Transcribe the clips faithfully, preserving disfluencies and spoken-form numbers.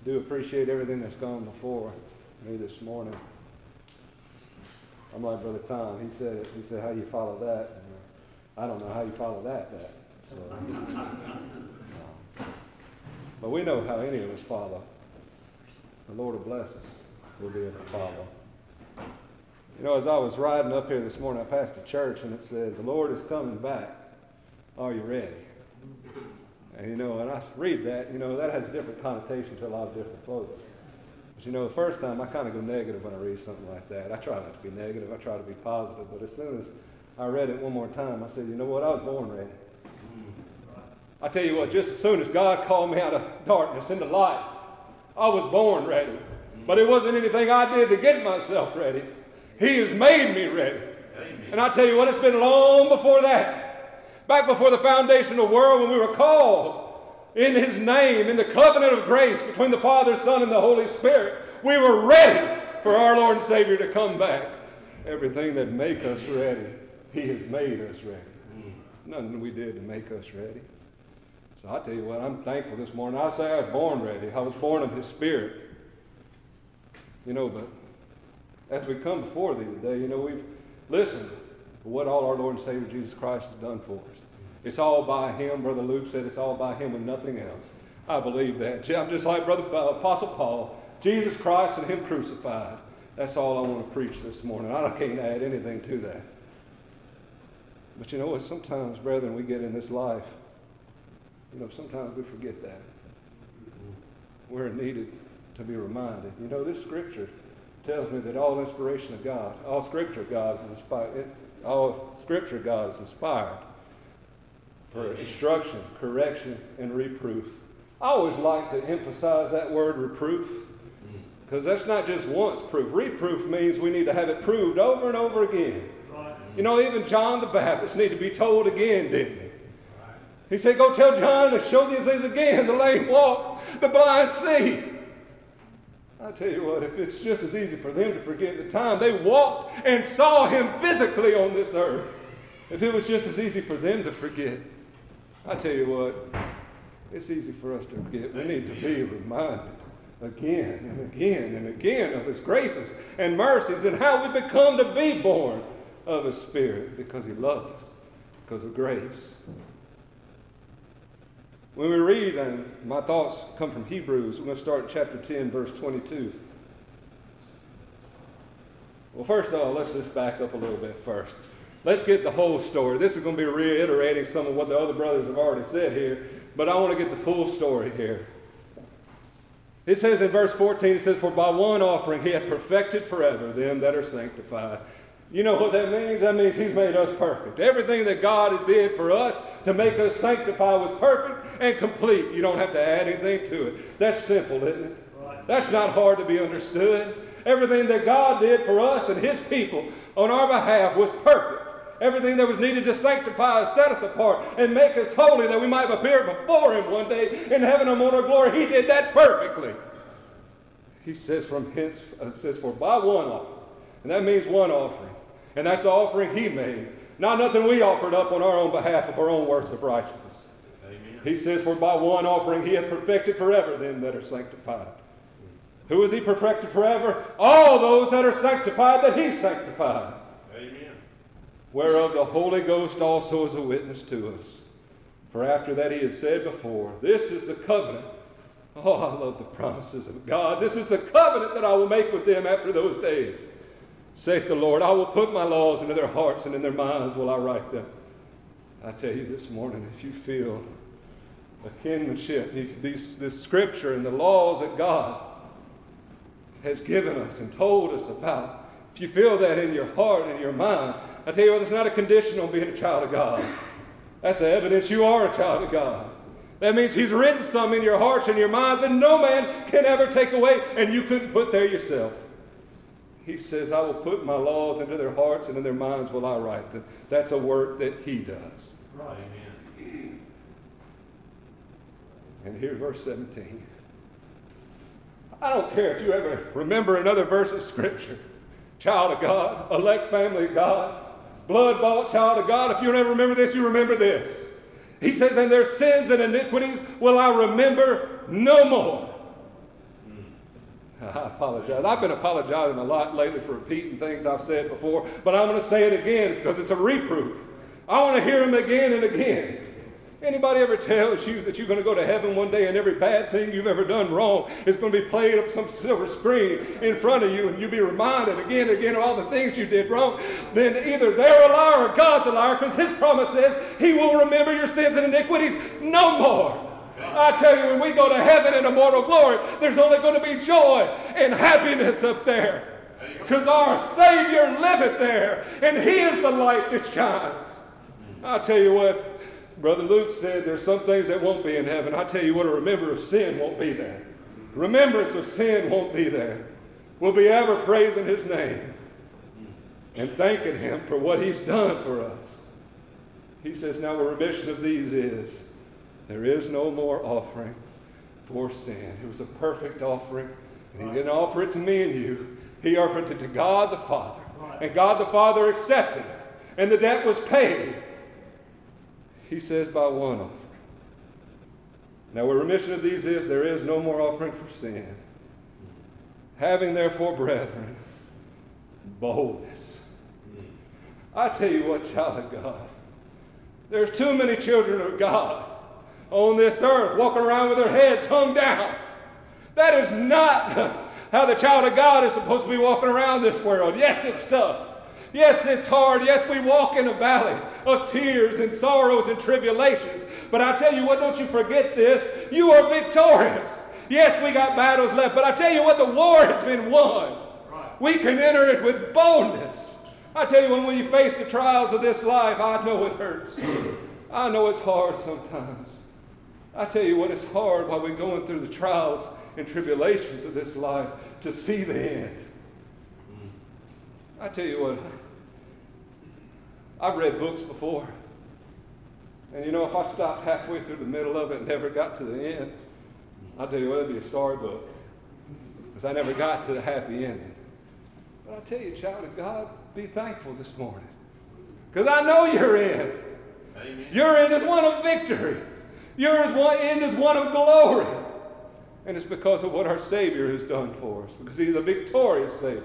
do appreciate everything that's gone before me this morning. I'm like Brother Tom. He said it. He said, how you follow that? And, uh, I don't know how you follow that. that. So, uh, but we know how any of us follow. The Lord will bless us. We'll be able to follow. You know, as I was riding up here this morning, I passed a church and it said, the Lord is coming back. Are you ready? And you know, when I read that, you know, that has a different connotation to a lot of different folks. But you know, the first time I kind of go negative when I read something like that. I try not to be negative. I try to be positive. But as soon as I read it one more time, I said, you know what? I was born ready. I tell you what, just as soon as God called me out of darkness into light, I was born ready. But it wasn't anything I did to get myself ready. He has made me ready. Amen. And I tell you what, it's been long before that. Back before the foundation of the world, when we were called in His name, in the covenant of grace between the Father, Son, and the Holy Spirit, we were ready for our Lord and Savior to come back. Everything that make us ready, He has made us ready. Nothing we did to make us ready. So I tell you what, I'm thankful this morning. I say I was born ready. I was born of His Spirit. You know, but as we come before Thee today, you know, we've listened to what all our Lord and Savior Jesus Christ has done for us. It's all by Him. Brother Luke said it's all by Him and nothing else. I believe that. I'm just like Brother uh, Apostle Paul. Jesus Christ and Him crucified. That's all I want to preach this morning. I can't add anything to that. But you know what? Sometimes, brethren, we get in this life, you know, sometimes we forget that. We're needed to be reminded. You know, this scripture tells me that all inspiration of God, all scripture of God is inspired, all scripture of God is inspired for instruction, correction, and reproof. I always like to emphasize that word reproof, because that's not just once proof. Reproof means we need to have it proved over and over again. You know, even John the Baptist needed to be told again, didn't he? He said, go tell John to show these things again. The lame walk, the blind see. I tell you what, if it's just as easy for them to forget the time they walked and saw Him physically on this earth, if it was just as easy for them to forget, I tell you what, it's easy for us to forget. We need to be reminded again and again and again of His graces and mercies and how we become to be born of His Spirit because He loved us, because of grace. When we read, and my thoughts come from Hebrews, we're going to start at chapter ten, verse twenty-two. Well, first of all, let's just back up a little bit first. Let's get the whole story. This is going to be reiterating some of what the other brothers have already said here, but I want to get the full story here. It says in verse fourteen, it says, for by one offering He hath perfected forever them that are sanctified. You know what that means? That means He's made us perfect. Everything that God did for us to make us sanctified was perfect and complete. You don't have to add anything to it. That's simple, isn't it? Right. That's not hard to be understood. Everything that God did for us and His people on our behalf was perfect. Everything that was needed to sanctify us, set us apart, and make us holy that we might appear before Him one day in heaven and on our glory. He did that perfectly. He says from hence, it says for by one offering. And that means one offering. And that's the offering He made. Not nothing we offered up on our own behalf of our own works of righteousness. Amen. He says, for by one offering He hath perfected forever them that are sanctified. Who is He perfected forever? All those that are sanctified that He sanctified. Amen. Whereof the Holy Ghost also is a witness to us. For after that He has said before, this is the covenant. Oh, I love the promises of God. This is the covenant that I will make with them after those days. Saith the Lord, I will put my laws into their hearts and in their minds will I write them. I tell you this morning, if you feel a kinship, these, this scripture and the laws that God has given us and told us about, if you feel that in your heart and your mind, I tell you what, it's not a condition on being a child of God. That's the evidence you are a child of God. That means He's written some in your hearts and your minds and no man can ever take away, and you couldn't put there yourself. He says, I will put my laws into their hearts and in their minds will I write them. That's a work that He does. Right. Amen. And here's verse seventeen. I don't care if you ever remember another verse of Scripture. Child of God, elect family of God, blood-bought child of God. If you never remember this, you remember this. He says, and their sins and iniquities will I remember no more. I apologize. I've been apologizing a lot lately for repeating things I've said before, but I'm going to say it again because it's a reproof. I want to hear them again and again. Anybody ever tells you that you're going to go to heaven one day and every bad thing you've ever done wrong is going to be played up some silver screen in front of you and you'll be reminded again and again of all the things you did wrong, then either they're a liar or God's a liar, because his promise says he will remember your sins and iniquities no more. I tell you, when we go to heaven in immortal glory, there's only going to be joy and happiness up there, because our Savior liveth there and he is the light that shines. I tell you what, Brother Luke said there's some things that won't be in heaven. I tell you what, a remember of sin won't be there. Remembrance of sin won't be there. We'll be ever praising his name and thanking him for what he's done for us. He says, now the remission of these is, there is no more offering for sin. It was a perfect offering, and he didn't offer it to me and you. He offered it to God the Father, and God the Father accepted it, and the debt was paid. He says, by one offering. Now, where remission of these is, there is no more offering for sin. Having, therefore, brethren, boldness. I tell you what, child of God, there's too many children of God on this earth walking around with their heads hung down. That is not how the child of God is supposed to be walking around this world. Yes, it's tough. Yes, it's hard. Yes, we walk in a valley of tears and sorrows and tribulations. But I tell you what, don't you forget this. You are victorious. Yes, we got battles left, but I tell you what, the war has been won. Right. We can enter it with boldness. I tell you, when we face the trials of this life, I know it hurts. I know it's hard sometimes. I tell you what, it's hard while we're going through the trials and tribulations of this life to see the end. I tell you what, I've read books before. And you know, if I stopped halfway through the middle of it and never got to the end, I'll tell you what, it'd be a sorry book. Because I never got to the happy ending. But I tell you, child of God, be thankful this morning. Because I know your end. Amen. Your end is one of victory. Your end is one of glory. And it's because of what our Savior has done for us. Because he's a victorious Savior.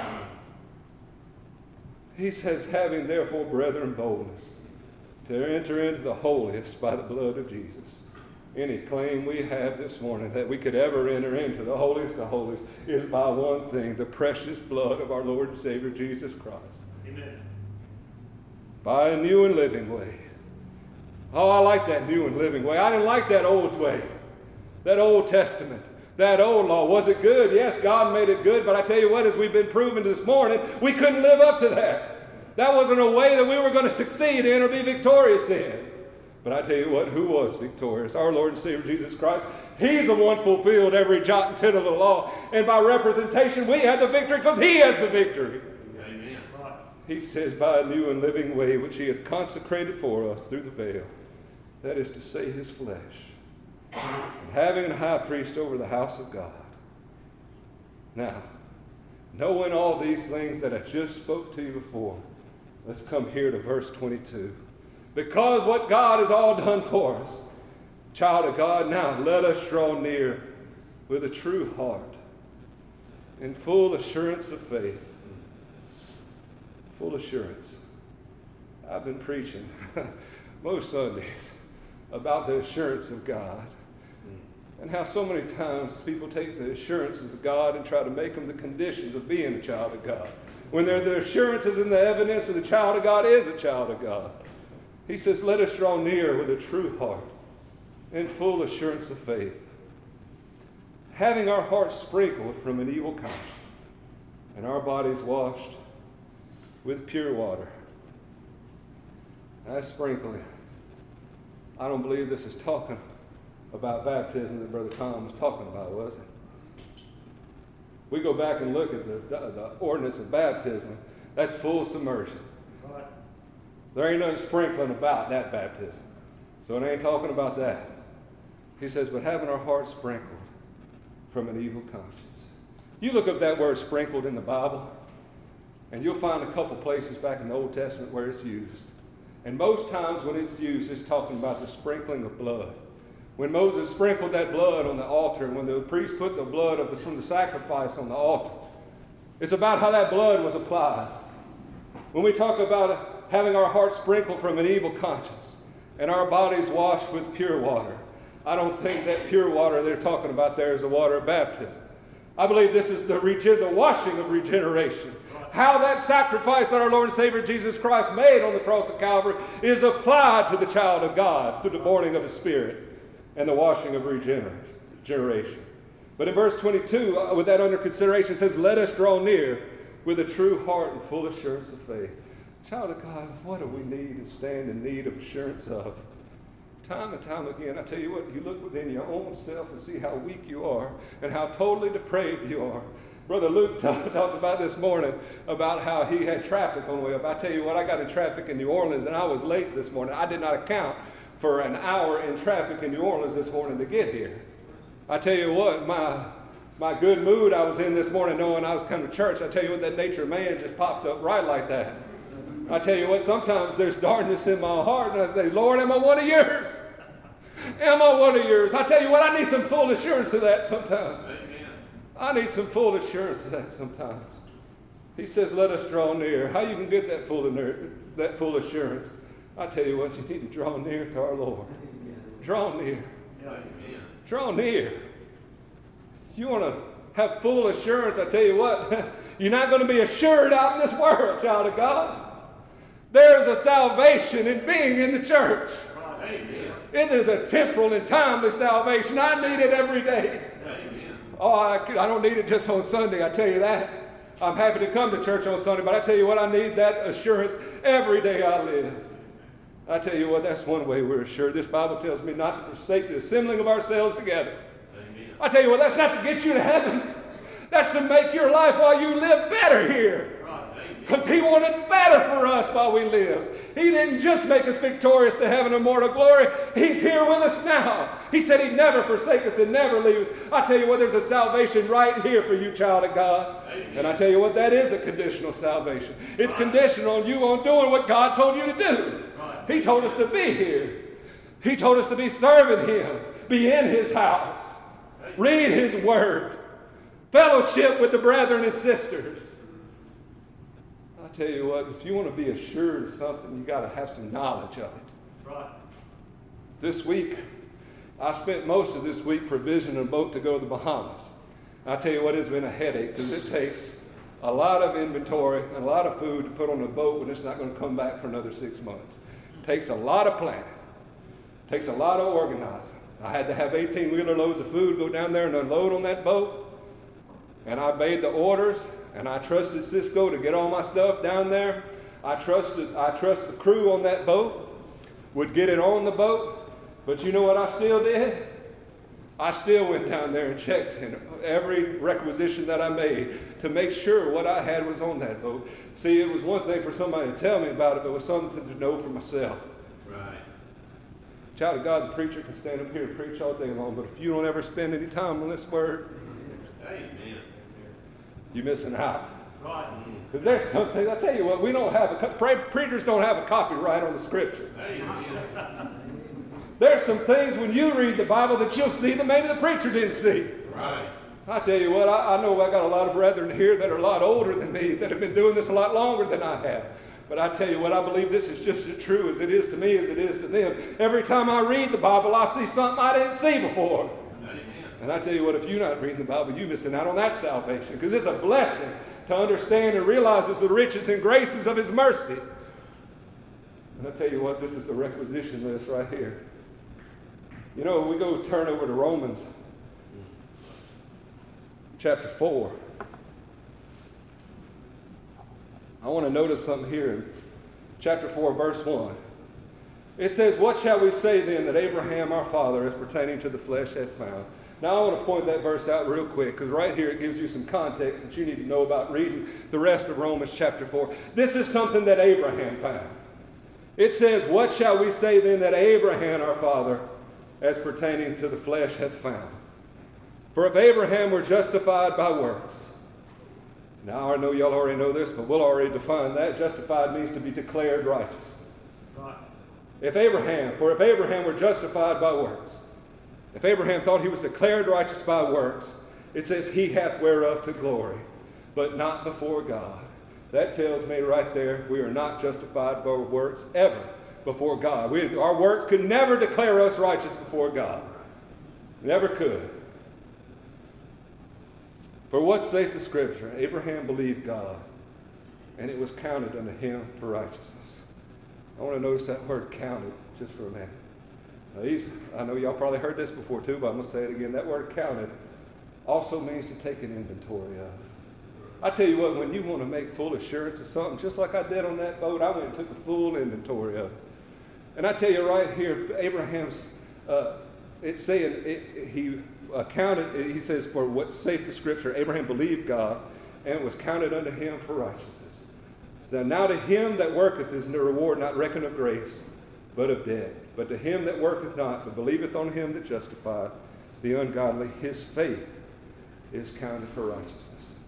He says, having therefore, brethren, boldness to enter into the holiest by the blood of Jesus. Any claim we have this morning that we could ever enter into the holiest of holies is by one thing, the precious blood of our Lord and Savior Jesus Christ. Amen. By a new and living way. Oh, I like that new and living way. I didn't like that old way. That Old Testament. That old law. Was it good? Yes, God made it good. But I tell you what, as we've been proven this morning, we couldn't live up to that. That wasn't a way that we were going to succeed in or be victorious in. But I tell you what, who was victorious? Our Lord and Savior Jesus Christ. He's the one fulfilled every jot and tittle of the law. And by representation, we had the victory because he has the victory. Amen. He says, by a new and living way, which he hath consecrated for us through the veil. That is to say, his flesh. And having a high priest over the house of God. Now, knowing all these things that I just spoke to you before, let's come here to verse twenty-two. Because what God has all done for us, child of God, now let us draw near with a true heart in full assurance of faith. Full assurance. I've been preaching most Sundays about the assurance of God. And how so many times people take the assurances of God and try to make them the conditions of being a child of God. When they're the assurances and the evidence that the child of God is a child of God. He says, let us draw near with a true heart in full assurance of faith. Having our hearts sprinkled from an evil conscience and our bodies washed with pure water. That's sprinkling. I don't believe this is talking about baptism that Brother Tom was talking about, was it? We go back and look at the, the, the ordinance of baptism. That's full submersion. Right. There ain't nothing sprinkling about that baptism. So it ain't talking about that. He says, but having our hearts sprinkled from an evil conscience. You look up that word sprinkled in the Bible, and you'll find a couple places back in the Old Testament where it's used. And most times when it's used, it's talking about the sprinkling of blood. When Moses sprinkled that blood on the altar, and when the priest put the blood of the, from the sacrifice on the altar, it's about how that blood was applied. When we talk about having our hearts sprinkled from an evil conscience and our bodies washed with pure water, I don't think that pure water they're talking about there is the water of baptism. I believe this is the, regen- the washing of regeneration. How that sacrifice that our Lord and Savior Jesus Christ made on the cross of Calvary is applied to the child of God through the borning of His Spirit and the washing of regeneration. But in verse twenty-two, with that under consideration, it says, let us draw near with a true heart and full assurance of faith. Child of God, what do we need and stand in need of assurance of? Time and time again, I tell you what, you look within your own self and see how weak you are and how totally depraved you are. Brother Luke talked, talked about this morning about how he had traffic on the way up. I tell you what, I got in traffic in New Orleans and I was late this morning. I did not account for an hour in traffic in New Orleans this morning to get here. I tell you what, my my good mood I was in this morning knowing I was coming to church, I tell you what, that nature of man just popped up right like that. I tell you what, sometimes there's darkness in my heart and I say, Lord, am I one of yours? Am I one of yours? I tell you what, I need some full assurance of that sometimes. Amen. I need some full assurance of that sometimes. He says, let us draw near. How you can get that full, that full assurance? I tell you what, you need to draw near to our Lord. Draw near. Draw near. You want to have full assurance, I tell you what, you're not going to be assured out in this world, child of God. There's a salvation in being in the church. Amen. It is a temporal and timely salvation. I need it every day. Amen. Oh, I, I don't need it just on Sunday, I tell you that. I'm happy to come to church on Sunday, but I tell you what, I need that assurance every day I live. I tell you what, that's one way we're assured. This Bible tells me not to forsake the assembling of ourselves together. Amen. I tell you what, that's not to get you to heaven. That's to make your life while you live better here. Because He wanted better for us while we live. He didn't just make us victorious to heaven and immortal glory. He's here with us now. He said He'd never forsake us and never leave us. I tell you what, there's a salvation right here for you, child of God. Amen. And I tell you what, that is a conditional salvation. It's right. Conditional on you on doing what God told you to do. Right. He told us to be here. He told us to be serving Him, be in His house, read His Word, fellowship with the brethren and sisters. I tell you what, if you want to be assured of something, you got to have some knowledge of it. Right. This week, I spent most of this week provisioning a boat to go to the Bahamas. I tell you what, it's been a headache because it takes a lot of inventory and a lot of food to put on a boat when it's not going to come back for another six months. It takes a lot of planning. It takes a lot of organizing. I had to have eighteen-wheeler loads of food go down there and unload on that boat. And I made the orders, and I trusted Cisco to get all my stuff down there. I trusted, I trust the crew on that boat would get it on the boat. But you know what I still did? I still went down there and checked in every requisition that I made to make sure what I had was on that boat. See, it was one thing for somebody to tell me about it, but it was something to know for myself. Right. Child of God, the preacher can stand up here and preach all day long, but if you don't ever spend any time on this word, amen, you're missing out. Right. Because there's some things, I tell you what, we don't have a, preachers don't have a copyright on the Scripture. Amen. There's some things when you read the Bible that you'll see that maybe the preacher didn't see. Right. I tell you what, I, I know I got a lot of brethren here that are a lot older than me, that have been doing this a lot longer than I have. But I tell you what, I believe this is just as true as it is to me as it is to them. Every time I read the Bible, I see something I didn't see before. Amen. And I tell you what, if you're not reading the Bible, you're missing out on that salvation. Because it's a blessing to understand and realize it's the riches and graces of His mercy. And I tell you what, this is the requisition list right here. You know, we go turn over to Romans chapter four. I want to notice something here in chapter four, verse one. It says, "What shall we say then that Abraham our father, as pertaining to the flesh, had found?" Now I want to point that verse out real quick, because right here it gives you some context that you need to know about reading the rest of Romans chapter four. This is something that Abraham found. It says, "What shall we say then that Abraham our father, as pertaining to the flesh, hath found? For if Abraham were justified by works." Now, I know y'all already know this, but we'll already define that. Justified means to be declared righteous. Right. If Abraham, for if Abraham were justified by works, If Abraham thought he was declared righteous by works, it says he hath whereof to glory, but not before God. That tells me right there, we are not justified by works ever before God. We, our works could never declare us righteous before God. Never could. For what saith the Scripture? Abraham believed God, and it was counted unto him for righteousness. I want to notice that word counted just for a minute. Now, these, I know y'all probably heard this before too, but I'm going to say it again. That word counted also means to take an inventory of. I tell you what, when you want to make full assurance of something, just like I did on that boat, I went and took a full inventory of it. And I tell you right here, Abraham's, uh, it's saying, it, he accounted, he says, for what saith the Scripture, Abraham believed God, and it was counted unto him for righteousness. So now to him that worketh is the reward not reckoned of grace, but of debt. But to him that worketh not, but believeth on him that justifieth the ungodly, his faith is counted for righteousness.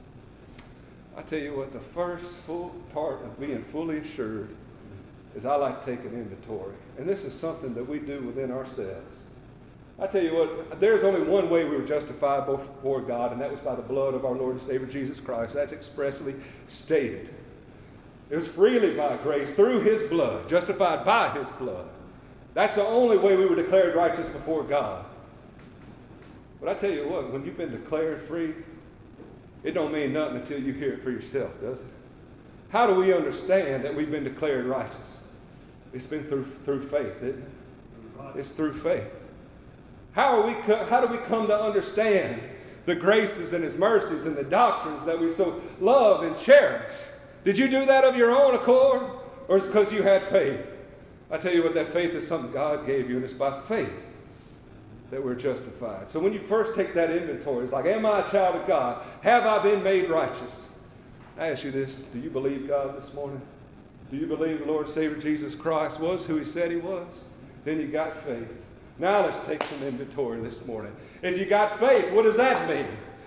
I tell you what, the first full part of being fully assured is I like taking inventory. And this is something that we do within ourselves. I tell you what, there's only one way we were justified before God, and that was by the blood of our Lord and Savior Jesus Christ. That's expressly stated. It was freely by grace, through his blood, justified by his blood. That's the only way we were declared righteous before God. But I tell you what, when you've been declared free, it don't mean nothing until you hear it for yourself, does it? How do we understand that we've been declared righteous? It's been through through faith, isn't it? It's through faith. How are we? How do we come to understand the graces and his mercies and the doctrines that we so love and cherish? Did you do that of your own accord, or is it because you had faith? I tell you what, that faith is something God gave you, and it's by faith that we're justified. So when you first take that inventory, it's like, am I a child of God? Have I been made righteous? I ask you this, do you believe God this morning? Do you believe the Lord and Savior Jesus Christ was who he said he was? Then you got faith. Now let's take some inventory this morning. If you got faith, what does that mean?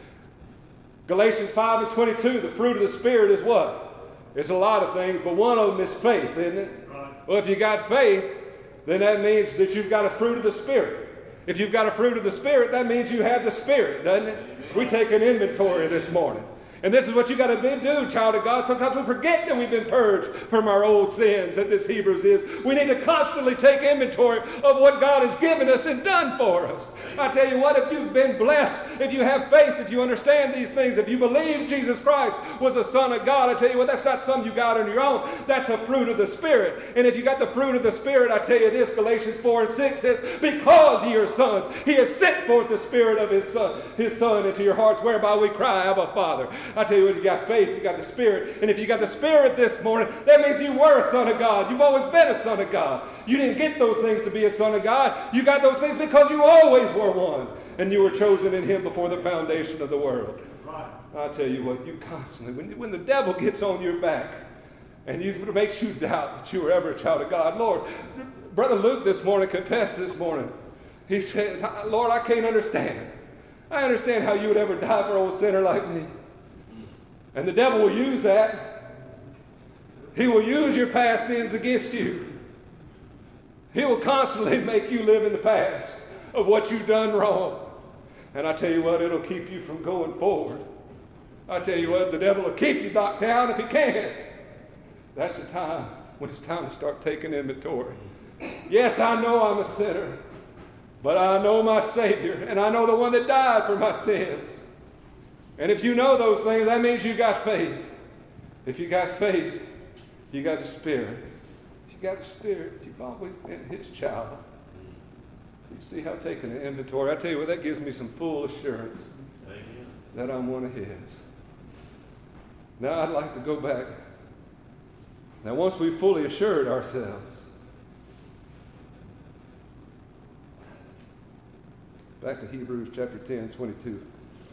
Galatians five and twenty-two, the fruit of the Spirit is what? It's a lot of things, but one of them is faith, isn't it? Right. Well, if you got faith, then that means that you've got a fruit of the Spirit. If you've got a fruit of the Spirit, that means you have the Spirit, doesn't it? Amen. We take an inventory this morning. And this is what you got to do, child of God. Sometimes we forget that we've been purged from our old sins, that this Hebrews is. We need to constantly take inventory of what God has given us and done for us. I tell you what, if you've been blessed, if you have faith, if you understand these things, if you believe Jesus Christ was the Son of God, I tell you what, that's not something you got on your own. That's a fruit of the Spirit. And if you got the fruit of the Spirit, I tell you this, Galatians four and six says, because ye are sons, he has sent forth the Spirit of his Son, his Son into your hearts, whereby we cry, Abba, Father. I tell you what, you got faith, you got the Spirit. And if you got the Spirit this morning, that means you were a son of God. You've always been a son of God. You didn't get those things to be a son of God. You got those things because you always were one. And you were chosen in him before the foundation of the world. Right. I tell you what, you constantly, when, when the devil gets on your back and you, it makes you doubt that you were ever a child of God. Lord, Brother Luke this morning confessed this morning. He says, Lord, I can't understand. I understand how you would ever die for an old sinner like me. And the devil will use that. He will use your past sins against you. He will constantly make you live in the past of what you've done wrong. And I tell you what, it'll keep you from going forward. I tell you what, the devil will keep you knocked down if he can. That's the time when it's time to start taking inventory. Yes, I know I'm a sinner, but I know my Savior, and I know the one that died for my sins. And if you know those things, that means you got faith. If you got faith, you got the Spirit. If you got the Spirit, you've always been his child. You see how taking an inventory, I tell you what, that gives me some full assurance Amen. That I'm one of his. Now I'd like to go back. Now once we've fully assured ourselves, back to Hebrews chapter ten, twenty-two.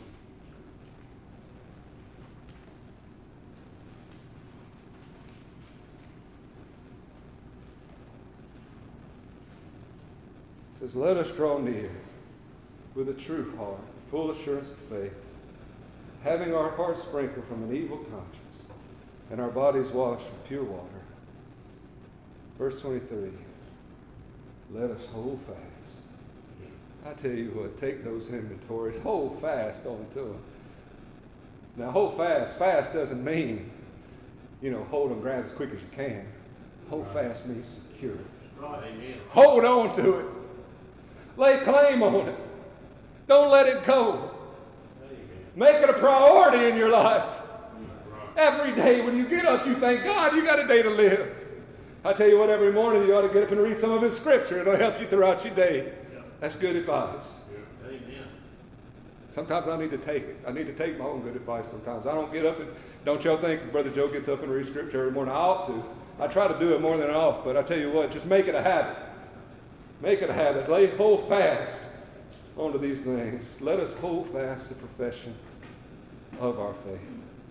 It says, let us draw near with a true heart, full assurance of faith, having our hearts sprinkled from an evil conscience and our bodies washed with pure water. Verse twenty-three, let us hold fast I tell you what, take those inventories, hold fast onto them. Now, hold fast. Fast doesn't mean, you know, hold and grab as quick as you can. Hold fast means secure. Right. Amen. Hold on to it. Lay claim on it. Don't let it go. Make it a priority in your life. Every day when you get up, you thank God you got a day to live. I tell you what, every morning you ought to get up and read some of His Scripture. It'll help you throughout your day. That's good advice. Amen. Sometimes I need to take it. I need to take my own good advice sometimes. I don't get up and, don't y'all think Brother Joe gets up and reads Scripture every morning? I ought to. I try to do it more than I ought, but I tell you what, just make it a habit. Make it a habit. Lay, hold fast onto these things. Let us hold fast the profession of our faith.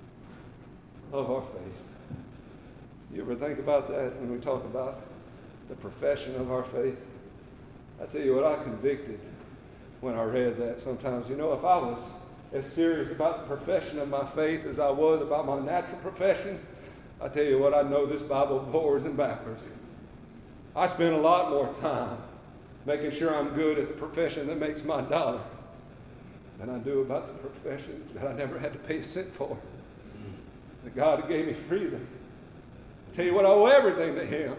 Of our faith. You ever think about that when we talk about the profession of our faith? I tell you what, I convicted when I read that sometimes. You know, if I was as serious about the profession of my faith as I was about my natural profession, I tell you what, I know this Bible forwards and backwards. I spend a lot more time making sure I'm good at the profession that makes my dollar than I do about the profession that I never had to pay a cent for. That God gave me freedom. I tell you what, I owe everything to Him.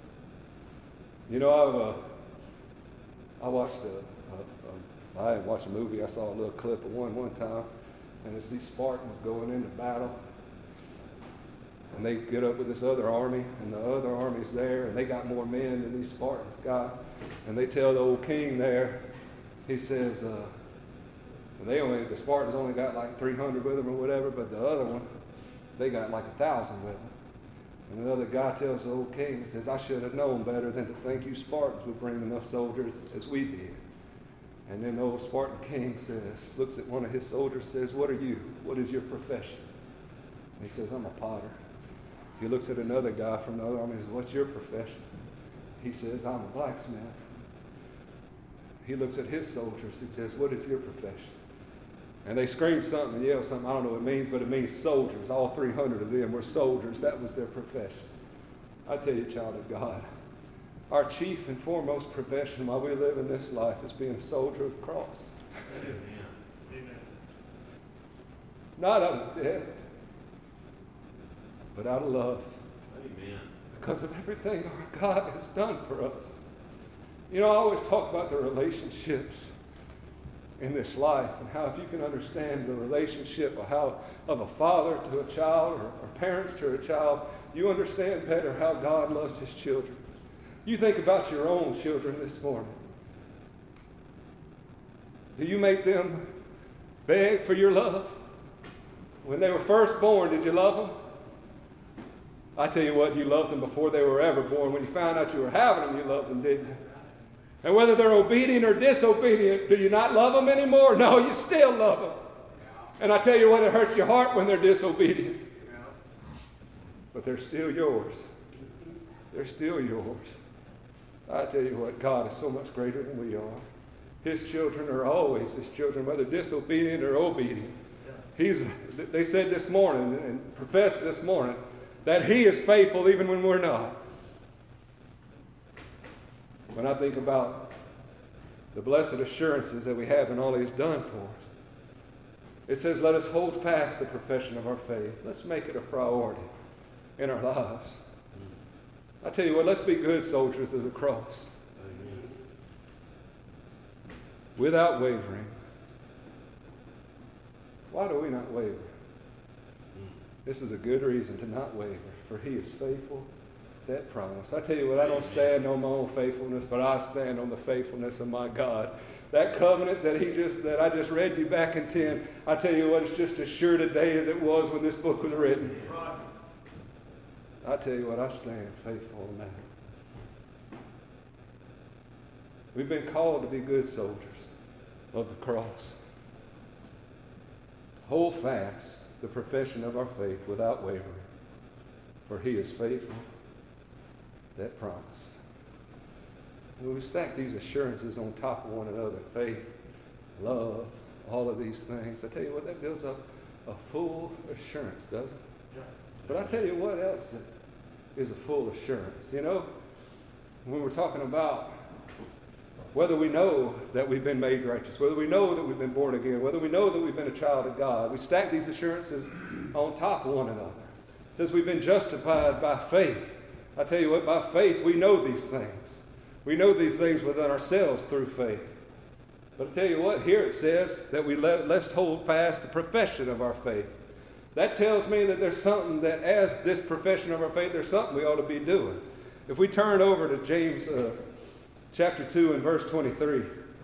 You know, I've uh, I watched a, a, a I watched a movie. I saw a little clip of one one time, and it's these Spartans going into battle, and they get up with this other army, and the other army's there, and they got more men than these Spartans got, and they tell the old king there, he says, uh, and they only the Spartans only got like three hundred with them or whatever, but the other one, they got like a thousand with them. And the other guy tells the old king, he says, I should have known better than to think you Spartans would bring enough soldiers as we did. And then the old Spartan king says, looks at one of his soldiers, says, what are you? What is your profession? And he says, I'm a potter. He looks at another guy from the other army and says, what's your profession? He says, I'm a blacksmith. He looks at his soldiers. He says, what is your profession? And they scream something and yell something. I don't know what it means, but it means soldiers. All three hundred of them were soldiers. That was their profession. I tell you, child of God, our chief and foremost profession while we live in this life is being a soldier of the cross. Amen. Amen. Not out of death, but out of love. Amen. Because of everything our God has done for us. You know, I always talk about the relationships in this life, and how if you can understand the relationship of how of a father to a child, or, or parents to a child, you understand better how God loves His children. You think about your own children this morning. Do you make them beg for your love? When they were first born, did you love them? I tell you what, you loved them before they were ever born. When you found out you were having them, you loved them, didn't you? And whether they're obedient or disobedient, do you not love them anymore? No, you still love them. And I tell you what, it hurts your heart when they're disobedient. But they're still yours. They're still yours. I tell you what, God is so much greater than we are. His children are always His children, whether disobedient or obedient. He's, they said this morning and professed this morning that He is faithful even when we're not. When I think about the blessed assurances that we have in all He's done for us, it says, let us hold fast the profession of our faith. Let's make it a priority in our lives. I tell you what, let's be good soldiers of the cross. Amen. Without wavering. Why do we not waver? This is a good reason to not waver, for He is faithful. That promise. I tell you what, I don't stand on my own faithfulness, but I stand on the faithfulness of my God. That covenant that he just that I just read you back in ten, I tell you what, it's just as sure today as it was when this book was written. I tell you what, I stand faithful in that. We've been called to be good soldiers of the cross. Hold fast the profession of our faith without wavering, for He is faithful that promise. When we stack these assurances on top of one another, faith, love, all of these things, I tell you what, that builds up a full assurance, doesn't it? Yeah. But I tell you what else is a full assurance. You know, when we're talking about Whether we know that we've been made righteous, whether we know that we've been born again, whether we know that we've been a child of God, we stack these assurances on top of one another. It says we've been justified by faith. I tell you what, by faith we know these things. We know these things within ourselves through faith. But I tell you what, here it says that we let, let's hold fast the profession of our faith. That tells me that there's something that as this profession of our faith, there's something we ought to be doing. If we turn over to James uh, chapter two and verse twenty-three.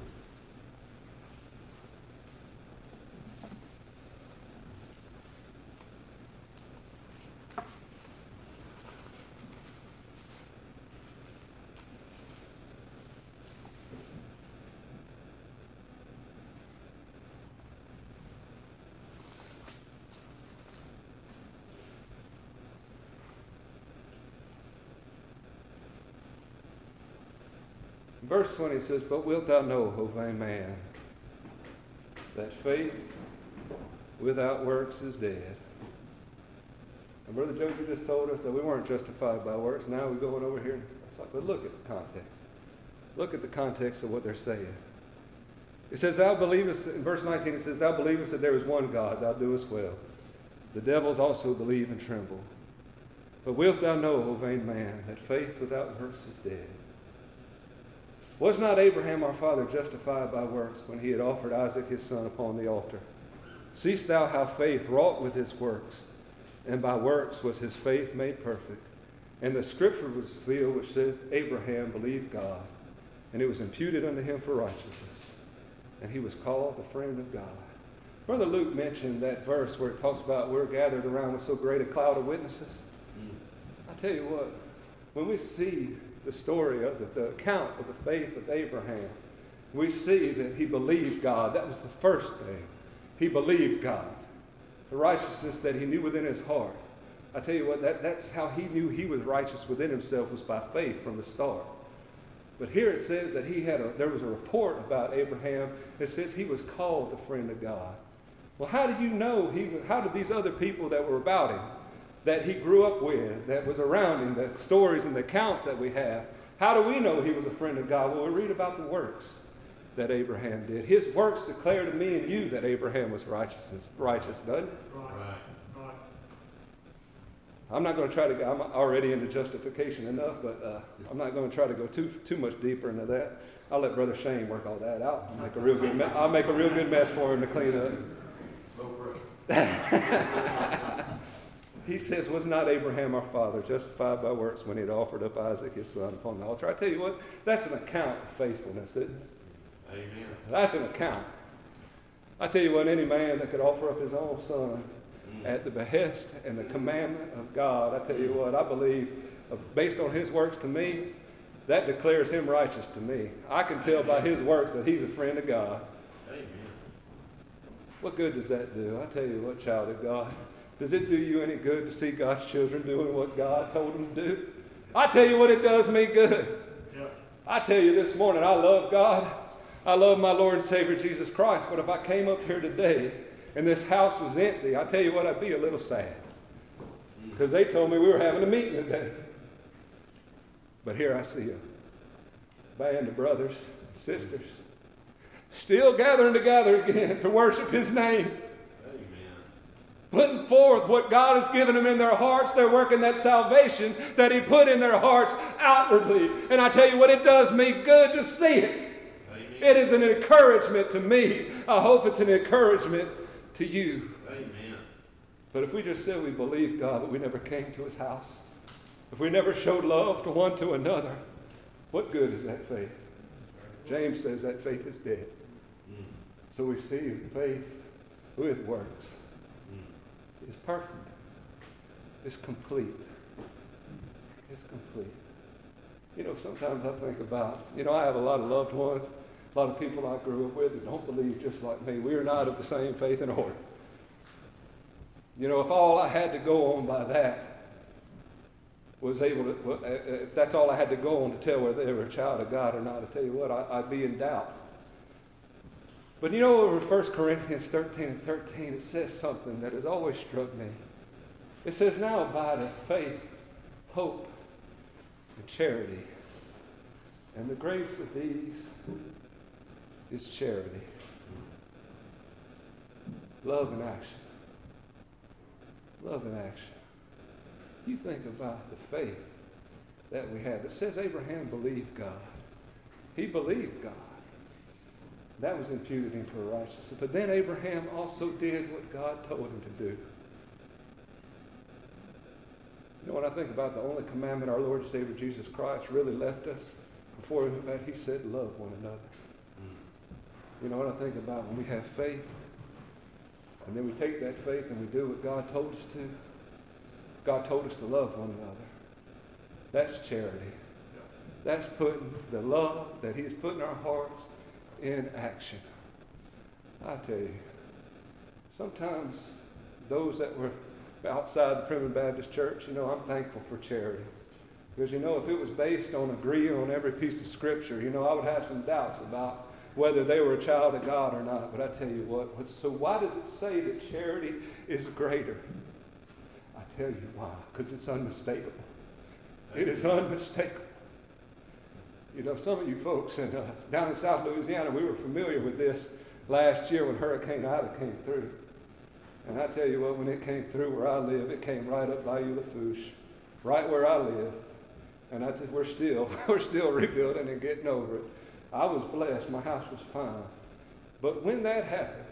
Verse twenty says, "But wilt thou know, O vain man, that faith without works is dead." And Brother Joe, you just told us that we weren't justified by works. Now we're going over here. It's like, but look at the context. Look at the context of what they're saying. It says, "Thou believest," in verse nineteen it says, "Thou believest that there is one God, thou doest well. The devils also believe and tremble. But wilt thou know, O vain man, that faith without works is dead? Was not Abraham our father justified by works when he had offered Isaac his son upon the altar? Seest thou how faith wrought with his works, and by works was his faith made perfect? And the scripture was fulfilled which said, Abraham believed God, and it was imputed unto him for righteousness, and he was called the friend of God." Brother Luke mentioned that verse where it talks about we're gathered around with so great a cloud of witnesses. Mm. I tell you what, when we see the story of the, the account of the faith of Abraham, we see that he believed God. That was the first thing. He believed God. The righteousness that he knew within his heart. I tell you what, that, that's how he knew he was righteous within himself, was by faith from the start. But here it says that he had a, there was a report about Abraham that says he was called the friend of God. Well, how do you know he was, how did these other people that were about him, that he grew up with, that was around him, the stories and the accounts that we have, how do we know he was a friend of God? Well, we read about the works that Abraham did. His works declare to me and you that Abraham was righteous, righteous, doesn't it? Right. Right. I'm not going to try to go, I'm already into justification enough, but uh, I'm not going to try to go too too much deeper into that. I'll let Brother Shane work all that out. I'll make a real good, me- I'll make a real good mess for him to clean up. He says, "Was not Abraham our father justified by works when he had offered up Isaac his son upon the altar?" I tell you what, that's an account of faithfulness, isn't it? Amen. That's an account. I tell you what, any man that could offer up his own son mm. at the behest and the commandment of God, I tell you what, I believe, uh, based on his works to me, that declares him righteous to me. I can tell by his works that he's a friend of God. Amen. What good does that do? I tell you what, child of God, does it do you any good to see God's children doing what God told them to do? I tell you what, it does me good. Yeah. I tell you this morning, I love God. I love my Lord and Savior Jesus Christ. But if I came up here today and this house was empty, I tell you what, I'd be a little sad. Because they told me we were having a meeting today. But here I see a band of brothers and sisters still gathering together again to worship his name. Putting forth what God has given them in their hearts. They're working that salvation that he put in their hearts outwardly. And I tell you what, it does me good to see it. Amen. It is an encouragement to me. I hope it's an encouragement to you. Amen. But if we just said we believed God, but we never came to his house, if we never showed love to one to another, what good is that faith? James says that faith is dead. Mm. So we see faith with works is perfect. It's complete. It's complete. You know, sometimes I think about, you know, I have a lot of loved ones, a lot of people I grew up with that don't believe just like me. We are not of the same faith and order. You know, if all I had to go on by that was able to, if that's all I had to go on to tell whether they were a child of God or not, I tell you what, I, I'd be in doubt. But you know, over First Corinthians thirteen and thirteen, it says something that has always struck me. It says, "Now abideth faith, hope, and charity. And the grace of these is charity. Love in action. Love in action. You think about the faith that we have. It says Abraham believed God. He believed God. That was imputed him for righteousness. But then Abraham also did what God told him to do. You know, when I think about the only commandment our Lord and Savior Jesus Christ really left us before he went back, he said, love one another. You know what I think about when we have faith, and then we take that faith and we do what God told us to. God told us to love one another. That's charity. That's putting the love that He has put in our hearts in action. I tell you, sometimes those that were outside the Primitive Baptist Church, you know, I'm thankful for charity. Because, you know, if it was based on agreeing on every piece of Scripture, you know, I would have some doubts about whether they were a child of God or not. But I tell you what, so why does it say that charity is greater? I tell you why. Because it's unmistakable. It is unmistakable. You know, some of you folks in, uh, down in South Louisiana, we were familiar with this last year when Hurricane Ida came through. And I tell you what, when it came through where I live, it came right up Bayou Lafourche, right where I live. And I tell you, we're still, we're still rebuilding and getting over it. I was blessed. My house was fine. But when that happened,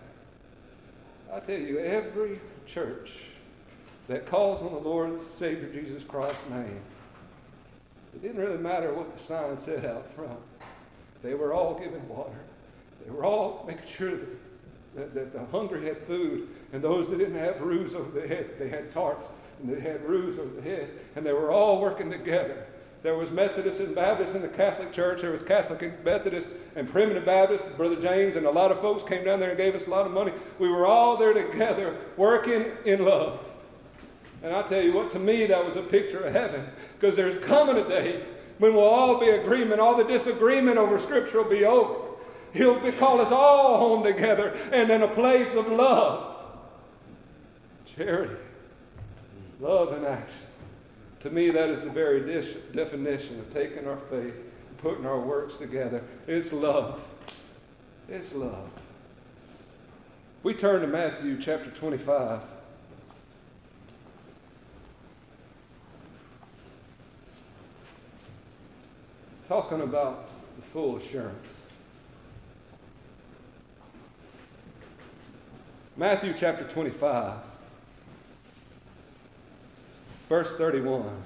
I tell you, every church that calls on the Lord and Savior Jesus Christ's name, it didn't really matter what the sign said out front. They were all giving water. They were all making sure that, that, that the hungry had food, and those that didn't have roofs over their head, they had tarps, and they had roofs over their head, and they were all working together. There was Methodist and Baptist in the Catholic Church. There was Catholic and Methodist and Primitive Baptist. Brother James and a lot of folks came down there and gave us a lot of money. We were all there together working in love. And I tell you what, to me, that was a picture of heaven. Because there's coming a day when we'll all be in agreement. All the disagreement over Scripture will be over. He'll be, call us all home together and in a place of love. Charity. Love in action. To me, that is the very dish, definition of taking our faith and putting our works together. It's love. It's love. We turn to Matthew chapter twenty-five. Talking about the full assurance. Matthew chapter twenty-five. Verse thirty-one. It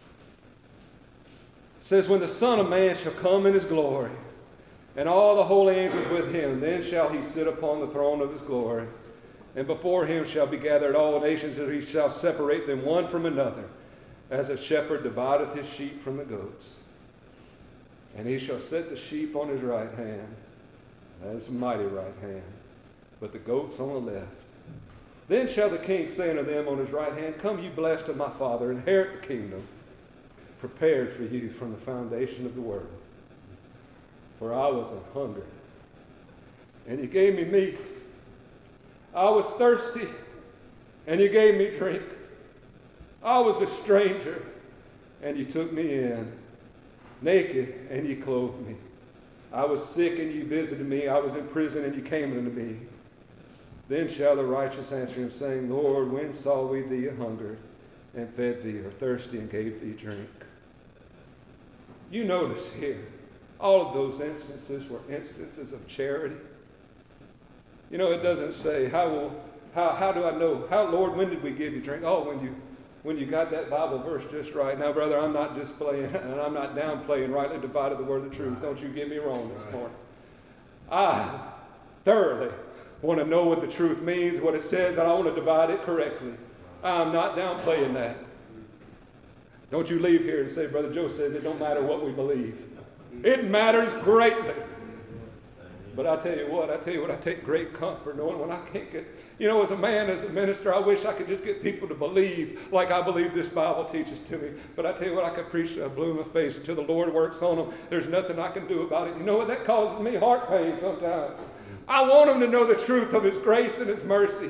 says, when the Son of Man shall come in his glory, and all the holy angels with him, then shall he sit upon the throne of his glory. And before him shall be gathered all nations, and he shall separate them one from another, as a shepherd divideth his sheep from the goats. And he shall set the sheep on his right hand, that is a mighty right hand, but the goats on the left. Then shall the king say unto them on his right hand, come, you blessed of my Father, inherit the kingdom prepared for you from the foundation of the world. For I was an hungered, and you gave me meat. I was thirsty, and you gave me drink. I was a stranger, and you took me in. Naked, and you clothed me. I was sick, and you visited me. I was in prison, and you came unto me. Then shall the righteous answer him, saying, Lord, when saw we thee a hungered, and fed thee, or thirsty, and gave thee drink? You notice here, all of those instances were instances of charity. You know, it doesn't say, how will, how, how do I know? How, Lord, when did we give you drink? Oh, when you when you got that Bible verse just right. Now, brother, I'm not just playing, and I'm not downplaying rightly divided the word of truth. Don't you get me wrong this morning. I thoroughly want to know what the truth means, what it says, and I want to divide it correctly. I'm not downplaying that. Don't you leave here and say, Brother Joe says it don't matter what we believe. It matters greatly. But I tell you what, I tell you what, I take great comfort knowing when I can't get, you know, as a man, as a minister, I wish I could just get people to believe like I believe this Bible teaches to me. But I tell you what, I could preach a blue in the face until the Lord works on them. There's nothing I can do about it. You know what? That causes me heart pain sometimes. I want them to know the truth of His grace and His mercy.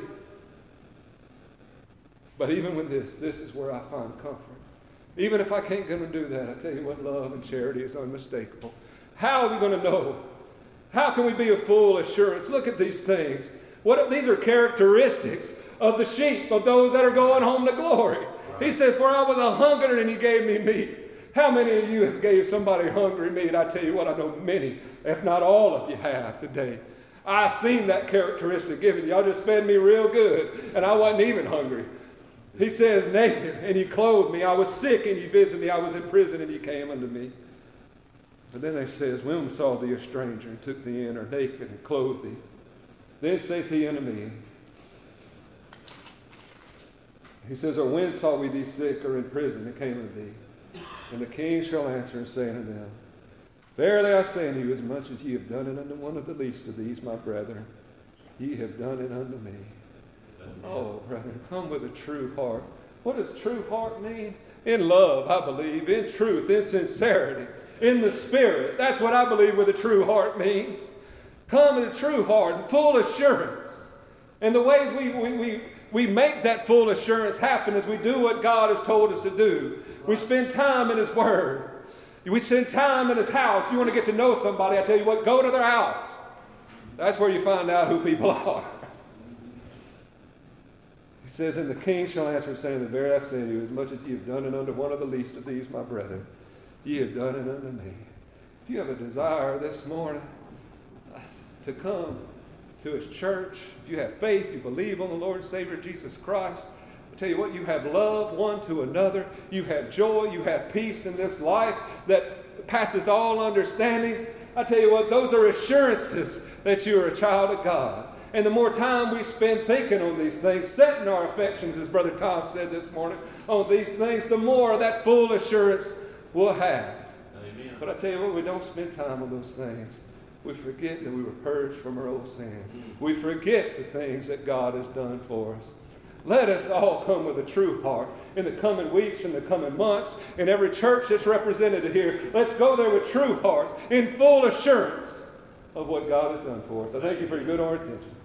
But even with this, this is where I find comfort. Even if I can't get them to do that, I tell you what, love and charity is unmistakable. How are we going to know? How can we be of full assurance? Look at these things. What these are characteristics of the sheep, of those that are going home to glory. Right. He says, for I was a hungered and he gave me meat. How many of you have gave somebody hungry meat? I tell you what, I know many, if not all of you have today. I've seen that characteristic given. Y'all just fed me real good, and I wasn't even hungry. He says, naked, and you clothed me. I was sick, and you visited me. I was in prison, and you came unto me. But then he says, when saw thee a stranger, and took thee in, or naked, and clothed thee? Then saith he unto me, he says, or when saw we thee sick, or in prison, and came unto thee? And the king shall answer and say unto them, verily I say unto you, as much as ye have done it unto one of the least of these, my brethren, ye have done it unto me. Amen. Oh, brethren, come with a true heart. What does true heart mean? In love, I believe. In truth, in sincerity, in the spirit. That's what I believe with a true heart means. Come in a true heart and full assurance. And the ways we, we, we, we make that full assurance happen is we do what God has told us to do. We spend time in His Word. We spend time in His house. You want to get to know somebody, I tell you what, go to their house. That's where you find out who people are. He says, and the king shall answer, saying, verily I say unto you, as much as ye have done it unto one of the least of these, my brethren, ye have done it unto me. If you have a desire this morning to come to His church, if you have faith, you believe on the Lord and Savior Jesus Christ, I tell you what, you have love one to another. You have joy. You have peace in this life that passeth all understanding. I tell you what, those are assurances that you are a child of God. And the more time we spend thinking on these things, setting our affections, as Brother Tom said this morning, on these things, the more that full assurance we'll have. Amen. But I tell you what, we don't spend time on those things. We forget that we were purged from our old sins. Mm. We forget the things that God has done for us. Let us all come with a true heart in the coming weeks and the coming months. In every church that's represented here, let's go there with true hearts, in full assurance of what God has done for us. I thank you for your good attention.